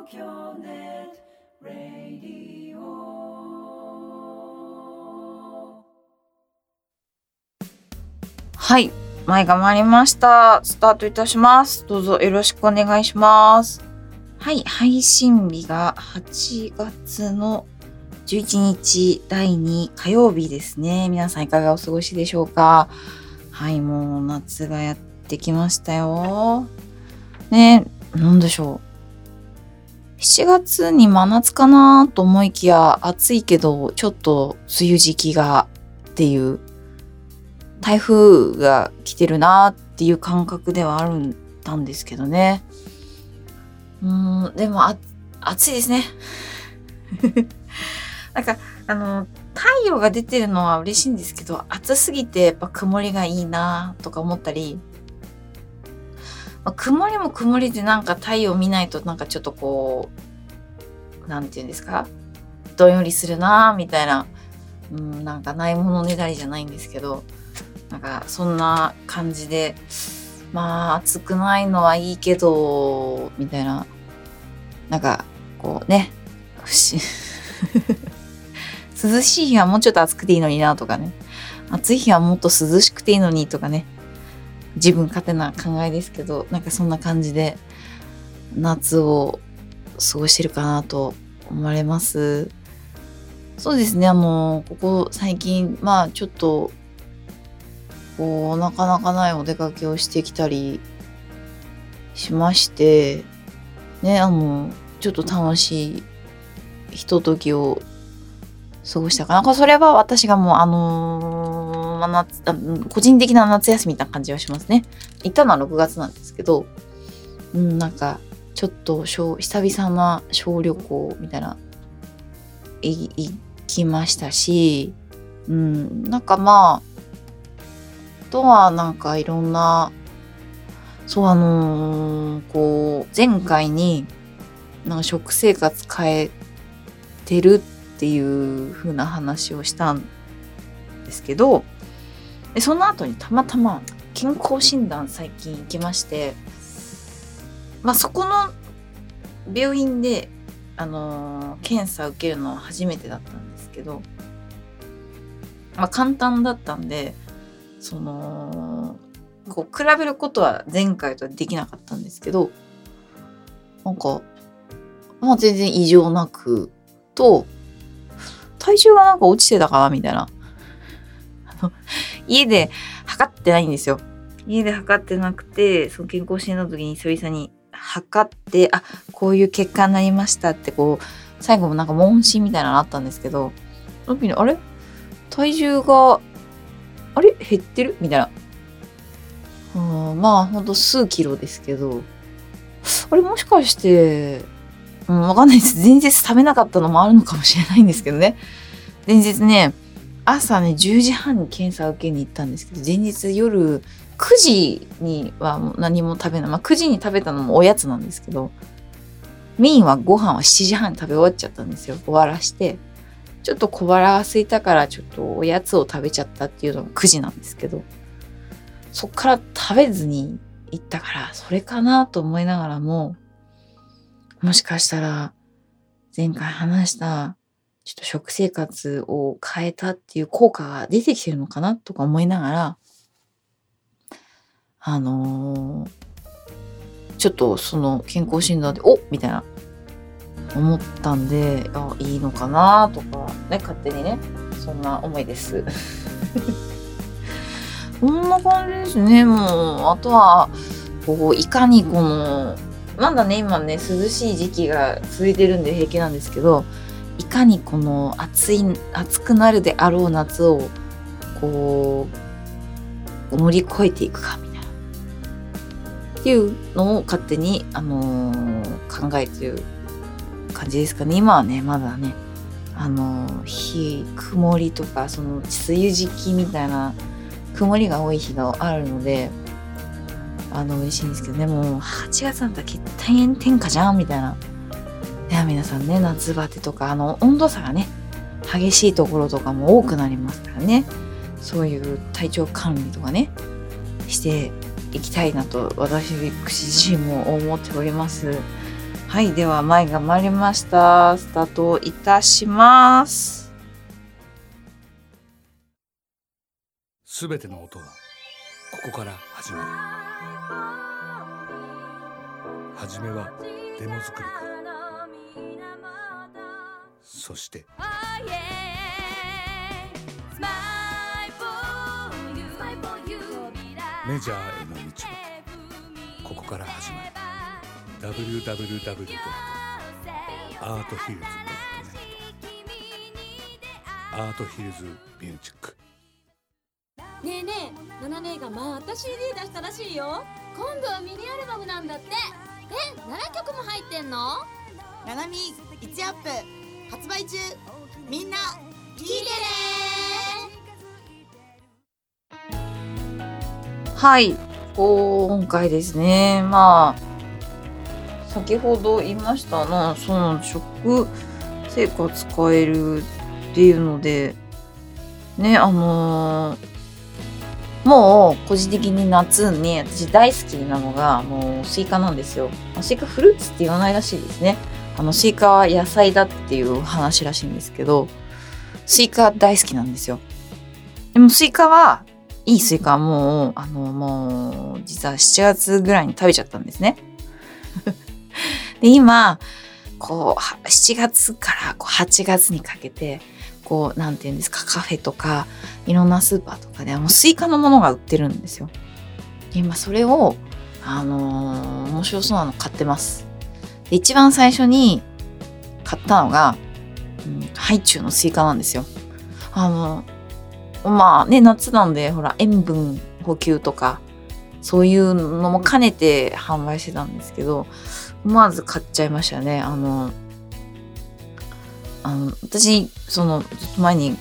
京ネットラディオ。はい、前が回りました。スタートいたします。どうぞよろしくお願いします。はい、配信日が8月の11日第2火曜日ですね。皆さんいかがお過ごしでしょうか。はい、もう夏がやってきましたよ。ね、なんでしょう。7月に真夏かなと思いきや暑いけどちょっと梅雨時期がっていう台風が来てるなっていう感覚ではあるんですけどね。でも暑いですね。なんか太陽が出てるのは嬉しいんですけど、暑すぎてやっぱ曇りがいいなとか思ったり、曇りも曇りでなんか太陽見ないとなんかちょっとこうなんていうんですか、どんよりするなみたいな、なんかないものねだりじゃないんですけど、なんかそんな感じで、まあ暑くないのはいいけどみたいな、なんかこうね涼しい日はもうちょっと暑くていいのになとかね、暑い日はもっと涼しくていいのにとかね、自分勝手な考えですけど、なんかそんな感じで夏を過ごしてるかなと思われます。そうですね、ここ最近ちょっとこうなかなかないお出かけをしてきたりしましてね、ちょっと楽しいひとときを過ごしたかな。それは私がもう個人的な夏休みみたいな感じはしますね。行ったのは6月なんですけど、なんかちょっと久々な小旅行みたいな行きましたし、なんかあとはなんかいろんな、こう前回になんか食生活変えてるっていう風な話をしたんですけど、でその後にたまたま健康診断最近行きまして、そこの病院で検査受けるのは初めてだったんですけど、簡単だったんで、こう比べることは前回とはできなかったんですけど、なんか全然異常なくと、体重がなんか落ちてたかなみたいな。家で測ってないんですよ。家で測ってなくて、その健康診断の時に久々に測って、こういう結果になりましたってこう最後もなんか問診みたいなのあったんですけど、その時に体重が減ってるみたいな。ほんと数キロですけど、もしかしてわかんないです。前日食べなかったのもあるのかもしれないんですけどね。前日ね、朝ね10時半に検査を受けに行ったんですけど、前日夜9時にはもう何も食べない。9時に食べたのもおやつなんですけど、メインはご飯は7時半に食べ終わっちゃったんですよ。終わらして。ちょっと小腹が空いたからちょっとおやつを食べちゃったっていうのが9時なんですけど、そっから食べずに行ったからそれかなと思いながらも、もしかしたら前回話したちょっと食生活を変えたっていう効果が出てきてるのかなとか思いながら、ちょっとその健康診断でみたいな思ったんで、いいのかなとかね、勝手にね、そんな思いです。こんな感じですね。もうあとはこういかにこのまだね今ね涼しい時期が続いてるんで平気なんですけど、いかにこの暑くなるであろう夏をこう乗り越えていくかみたいなっていうのを勝手に考えてる感じですかね。今はねまだね曇りとかその梅雨時期みたいな曇りが多い日があるので嬉しいんですけどね、もう8月なんだったら炎天下じゃんみたいな。では皆さんね、夏バテとか温度差がね激しいところとかも多くなりますからね、そういう体調管理とかねしていきたいなと私自身も思っております。 はい、では前が回りました。スタートいたします。 すべての音はここから始まる。はじめはデモ作りから、そしてメジャーへの道はここから始まる。www.arthhills.net アートヒルズミュージック。 ねえねえ、ナナ姉がまた CD 出したらしいよ。今度はミニアルバムなんだって。7曲も入ってんの？ ナナミ1アップ発売中。みんな聞いてね。はい、今回ですね、まあ先ほど言いましたの、その食生活変えるっていうのでね、もう個人的に夏に私大好きなのがもうスイカなんですよ。スイカフルーツって言わないらしいですね。スイカは野菜だっていう話らしいんですけど、スイカ大好きなんですよ。でもスイカはいいスイカはもう実は7月ぐらいに食べちゃったんですね。で今7月から8月にかけてなんていうんですか、カフェとかいろんなスーパーとかでスイカのものが売ってるんですよ。で今それを面白そうなの買ってます。で一番最初に買ったのが、ハイチュウのスイカなんですよ。まあね、夏なんでほら塩分補給とかそういうのも兼ねて販売してたんですけど、思わず買っちゃいましたね。私ずっと前に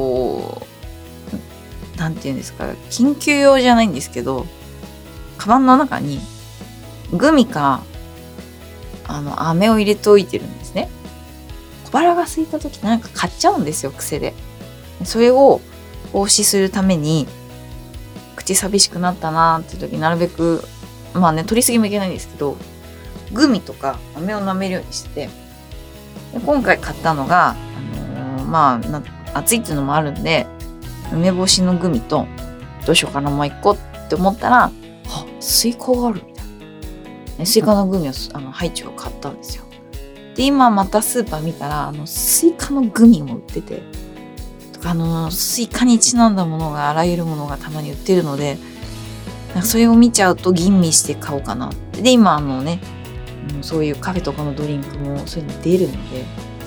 なんていうんですか、緊急用じゃないんですけど、カバンの中にグミか飴を入れておいてるんですね。小腹が空いた時なんか買っちゃうんですよ、癖で。それを防止するために口寂しくなったなーって時なるべく取りすぎもいけないんですけど、グミとか飴を舐めるようにしてて、で今回買ったのが暑いっていうのもあるんで梅干しのグミとどうしようかなもう一個って思ったら、スイカがあるみたいな。スイカのグミをハイチュウを買ったんですよ。で今またスーパー見たらスイカのグミも売っててとか、スイカにちなんだものがあらゆるものがたまに売ってるので、それを見ちゃうと吟味して買おうかなって。で今そういうカフェとかのドリンクもそういうの出るので、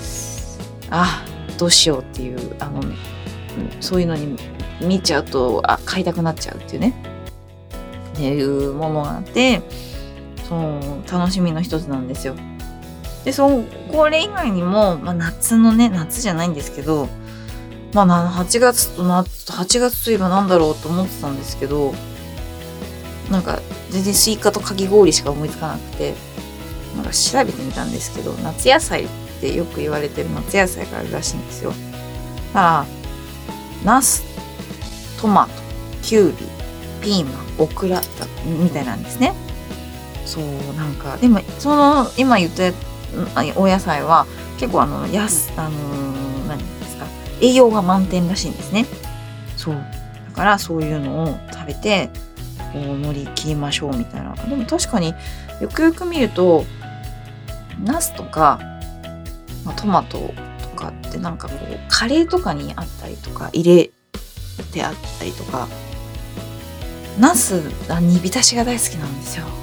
どうしようっていうそういうのに見ちゃうと買いたくなっちゃうっていうねっていうものがあって、楽しみの一つなんですよ。でこれ以外にも、夏じゃないんですけど、8月といえばなんだろうと思ってたんですけど、なんか全然スイカとかき氷しか思いつかなくて、なんか調べてみたんですけど、夏野菜ってよく言われてる夏野菜があるらしいんですよ。だからナス、トマト、キュウリ、ピーマン、オクラみたいなんですね。でも今言ったお野菜は結構何ですか、栄養が満点らしいんですね。だからそういうのを食べて乗り切りましょうみたいな。でも確かによくよく見るとナスとか、トマトとかってカレーとかにあったりとか入れてあったりとか、ナス煮浸しが大好きなんですよ。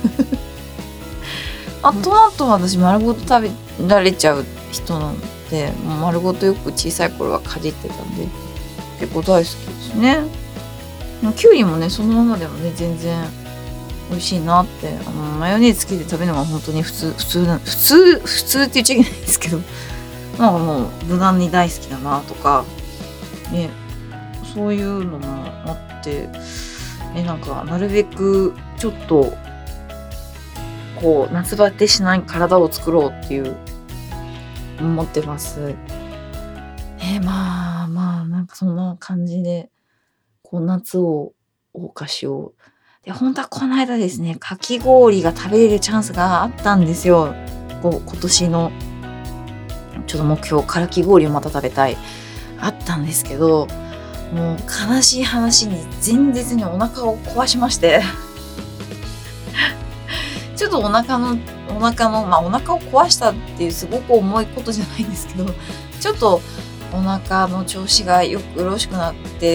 トマトは私丸ごと食べられちゃう人なので、丸ごとよく小さい頃はかじってたんで結構大好きですね。きゅうりもねそのままでもね全然美味しいなって、マヨネーズつけて食べるのが本当に普通って言っちゃいけないんですけど、もう無難に大好きだなとかね、そういうのもあってなるべくちょっと夏バテしない体を作ろうっていう思ってます。そんな感じで夏を謳歌しよう。で本当はこの間ですね、かき氷が食べれるチャンスがあったんですよ。 今年のちょっと目標、からき氷をまた食べたいあったんですけど、もう悲しい話に前日にお腹を壊しましてちょっとお腹を壊したっていうすごく重いことじゃないんですけど、ちょっとお腹の調子がよろしくなって、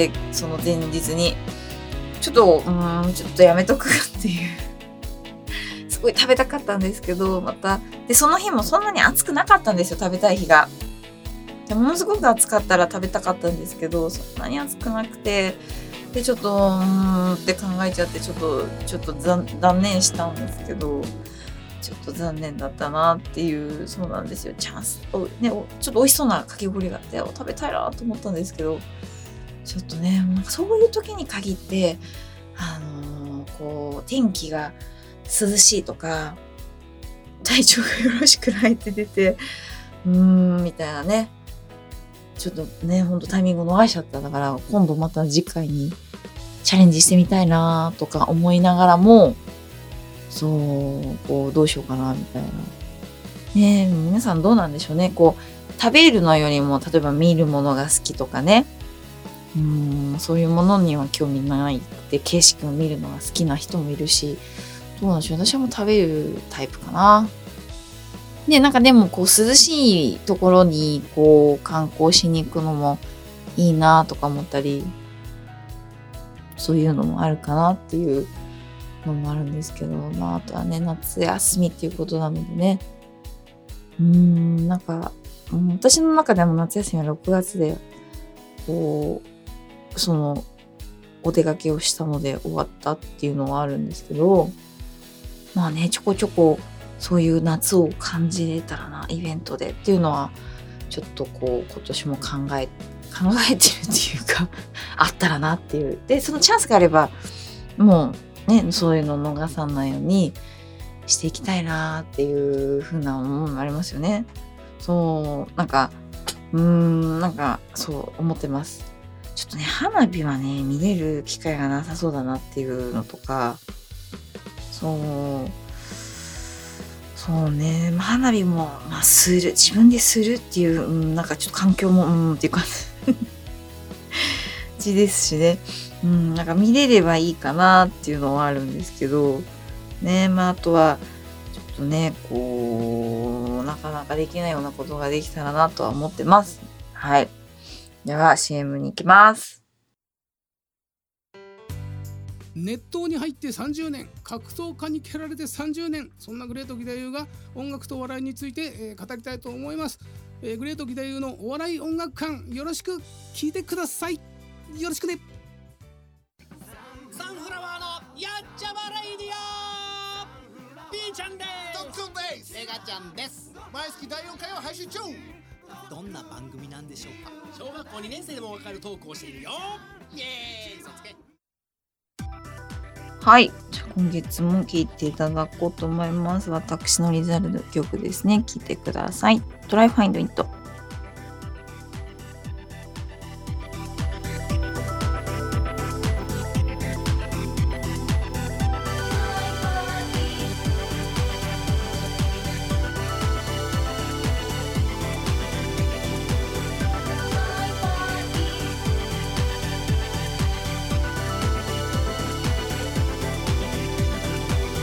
その前日にちょっとやめとくっていうすごい食べたかったんですけど、またでその日もそんなに暑くなかったんですよ、食べたい日が。でものすごく暑かったら食べたかったんですけど、そんなに暑くなくて、でちょっとって考えちゃって、ちょっと断念したんですけど、ちょっと残念だったなっていう。そうなんですよ、チャンスをね、ちょっと美味しそうなかき氷があって食べたいなと思ったんですけど、ちょっとね、なんかそういう時に限ってこう天気が涼しいとか体調がよろしくないって出てみたいなね、ちょっとね、ほんとタイミング逃しちゃった。だから今度また次回にチャレンジしてみたいなとか思いながらも、こうどうしようかなみたいなね。皆さんどうなんでしょうね。こう食べるのよりも例えば見るものが好きとかね、そういうものには興味ないで景色を見るのが好きな人もいるし、どうなんでしょう。私はもう食べるタイプかな。で、なんかでもこう涼しいところにこう観光しに行くのもいいなとか思ったり、そういうのもあるかなっていうのもあるんですけど、あとはね、夏休みっていうことなのでね、なんか、私の中でも夏休みは6月でこうそのお出かけをしたので終わったっていうのはあるんですけど、ちょこちょこそういう夏を感じれたらな、イベントでっていうのはちょっとこう今年も考えてるっていうかあったらなっていう。でそのチャンスがあればもうね、そういうのを逃さないようにしていきたいなっていう風な思いもありますよね。なんかそう思ってます。ちょっとね、花火はね見れる機会がなさそうだなっていうのとか、そうね、花火も自分でするっていう、なんかちょっと環境もっていう感じですしね、なんか見れればいいかなっていうのはあるんですけどね。あとはちょっとね、こうなかなかできないようなことができたらなとは思ってます。はい、では CM に行きます。 熱湯に入って30年、格闘家に蹴られて30年、そんなグレート義太夫が音楽と笑いについて、語りたいと思います。グレート義太夫のお笑い音楽館、よろしく聞いてください。よろしくね。 サンフラワーのやっちゃまレイディオ、ピーちゃんです。 ドックンです。 エガちゃんです。 毎月第4回を配信中。 どんな番組なんでしょうか。小学校2年生でもわかるトークをしているよ。イエーイ、嘘つけ。 はい、今月も聴いていただこうと思います。私のリザルト曲ですね。聴いてください。Try Find It。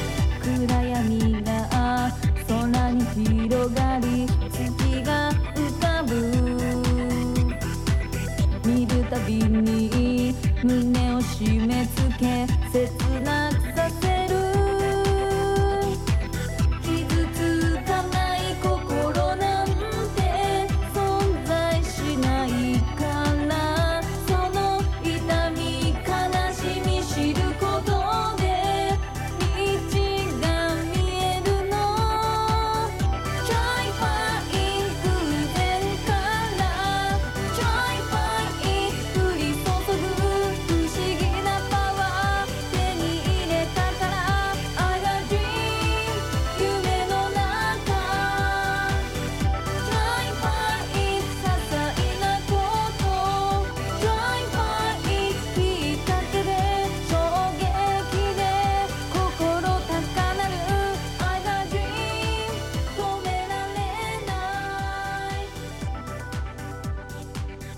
暗闇が空に広がり、月が映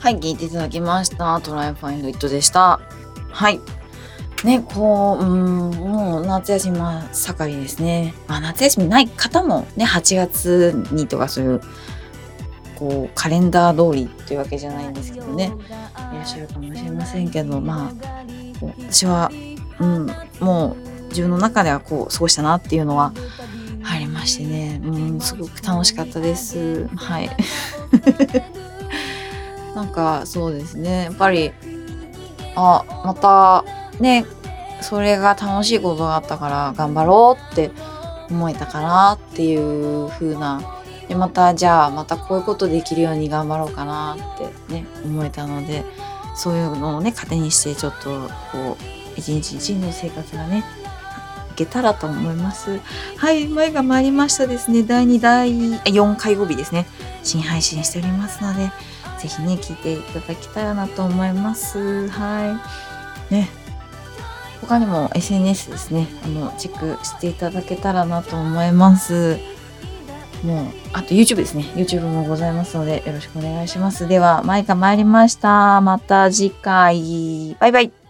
はい、聞いていただきました。トライファインドイットでした。はい。ね、もう夏休み盛りですね。夏休みない方もね、8月にとかそういう、カレンダー通りというわけじゃないんですけどね、いらっしゃるかもしれませんけど、私は、もう自分の中では過ごしたなっていうのはありましてね、すごく楽しかったです。はい。なんかそうですね、やっぱりまたね、それが楽しいことがあったから頑張ろうって思えたかなっていう風な、でまたこういうことできるように頑張ろうかなってね思えたので、そういうのをね糧にしてちょっと一日一日の生活がねいけたらと思います。はい、前が参りましたですね。第4回曜日ですね、新配信しておりますので、ぜひね聞いていただきたいなと思います。はいね、他にも SNS ですね、チェックしていただけたらなと思います。あと YouTube ですね。YouTube もございますのでよろしくお願いします。では、マイカ参りました。また次回。バイバイ。